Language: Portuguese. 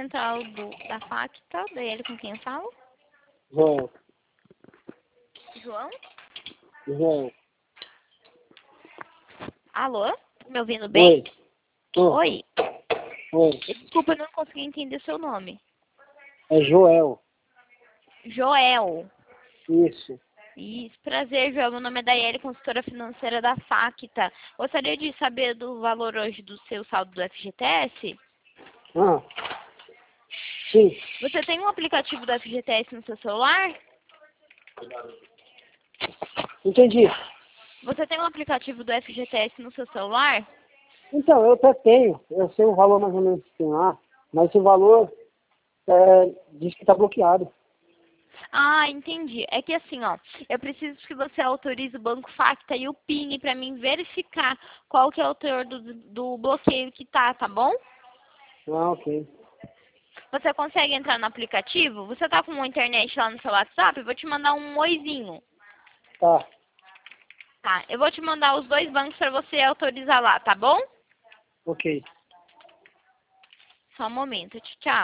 central da Facta, da ele com quem eu falo? Joel. João? Joel. Alô? Me ouvindo bem? Oi. Tô. Oi. Oi. Desculpa, eu não consegui entender seu nome. É Joel. Joel. Isso. Isso, prazer, Joel. Meu nome é Daiele, consultora financeira da Facta. Gostaria de saber do valor hoje do seu saldo do FGTS? Ah. Sim. Você tem um aplicativo do FGTS no seu celular? Entendi. Você tem um aplicativo do FGTS no seu celular? Então, eu até tenho. Eu sei o valor mais ou menos que tem lá. Mas esse valor diz que está bloqueado. Ah, entendi. É que assim, ó, eu preciso que você autorize o Banco Facta e o PIN para mim verificar qual que é o teor do bloqueio que tá bom? Ah, ok. Você consegue entrar no aplicativo? Você tá com uma internet lá no seu WhatsApp? Eu vou te mandar um oizinho. Tá. Tá, eu vou te mandar os dois bancos para você autorizar lá, tá bom? Ok. Só um momento, tchau.